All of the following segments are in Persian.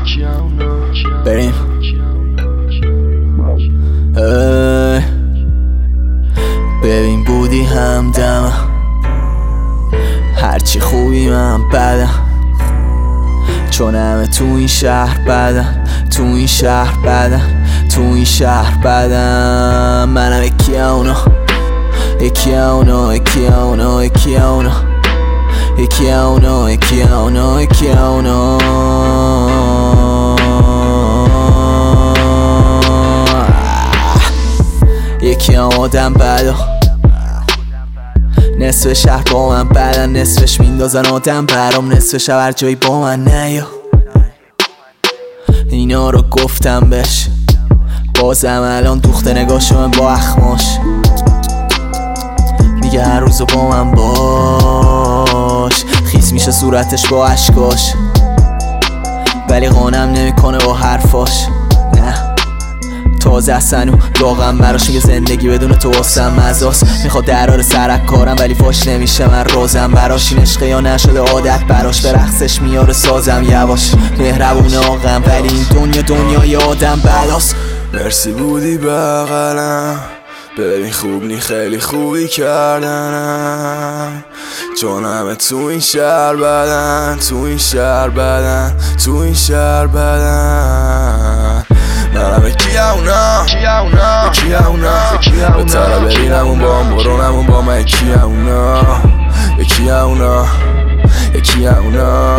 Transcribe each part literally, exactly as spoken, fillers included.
بریم ببین بودی همدمم، هرچی خوبی من بدم، چون همه تو این شهر بدن، تو این شهر بدن، تو این شهر بدن. منم یکی اونا، یکی اونا، یکی اونا، یکی اونا، یکی اونا، یکی اونا، یکی اونا. یکی هم آدم بدا، نصف شهر با من بدن، نصفش میندازن آدم برام، نصف شب هر جایی با من نیا. اینا رو گفتم بهش، بازم الان دوخته نگاهشو من با اخماش، میگه هر روزو با من باش، خیس میشه صورتش با عشقاش، ولی قانم نمیکنه با حرفاش. نه تازه اصلا واقعا براش میگه زندگی بدون تو واسم مزاست، میخواد درار سرک کارم ولی فاش نمیشه من رازم براش، این عشقه یا نشده عادت براش، به رقصش میاره سازم یواش، مهربونه آقم ولی این دنیا دنیای آدم بلاست. مرسی بودی بغلم، ببین خوب نی خیلی خوبی کردنم، چون همه تو این شهر بدن، تو این شهر بدن، تو این شهر بدن. منم یکی اونا، یکی اونا، بهتره برینمون با هم برونمون با من، یکی اونا، یکی اونا، یکی اونا.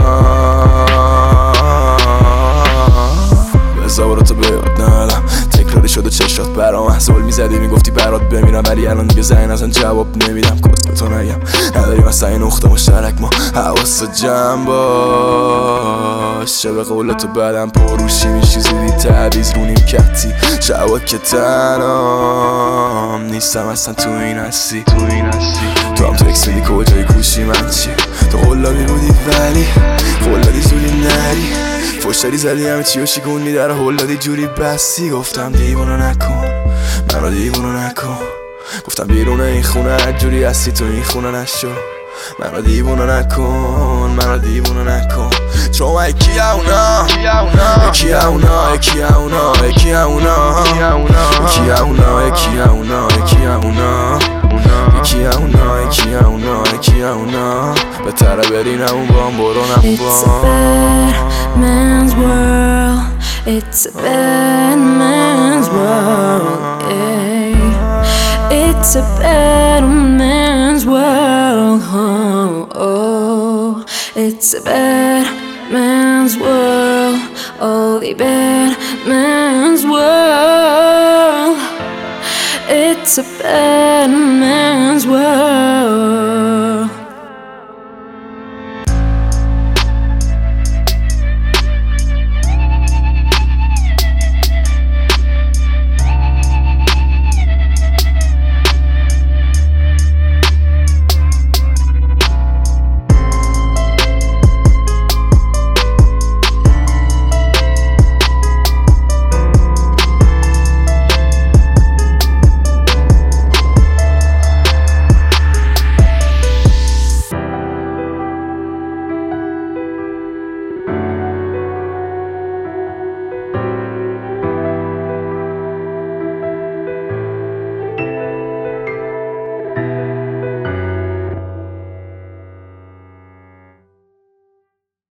بزا برو تو بیاد ندم، تکراری شد و چشات برام احزال میزدی، میگفتی برات بمیرم ولی الان دیگه زنگ نزن جواب نمیدم. کس به تو نگم نداریم اصلا این نقطه مشترک، ما حواست جمع باش، چه به قول تو بدم پروشی میشی زودی تعویز رو نیم کتی، شبا که تنام نیستم اصلا تو این هستی، تو این هستی تو هم تکس میدی کجای کوشی من چی، تو قلابی بودی ولی قلابی زودی نری، فشتری زدی همه چی و شیگون میدر هلدادی جوری بستی، گفتم دیوونو نکن منو دیوونو نکن، گفتم بیرون این خونه هر جوری هستی تو این خونه نشو، منو دیوونو نکن منو دیوونو نکن، چون من یکی اونا، یکی اونا، یکی اونا، یکی اونا، یکی اونا، یکی اونا، یکی اونا، یکی اونا، یکی اونا، یکی اونا. بهتره برینمون با هم برونم با هم. It's a bad man's world, yeah. It's a bad man's world, oh, oh. It's a bad man's world, only bad man's world. It's a bad man's world.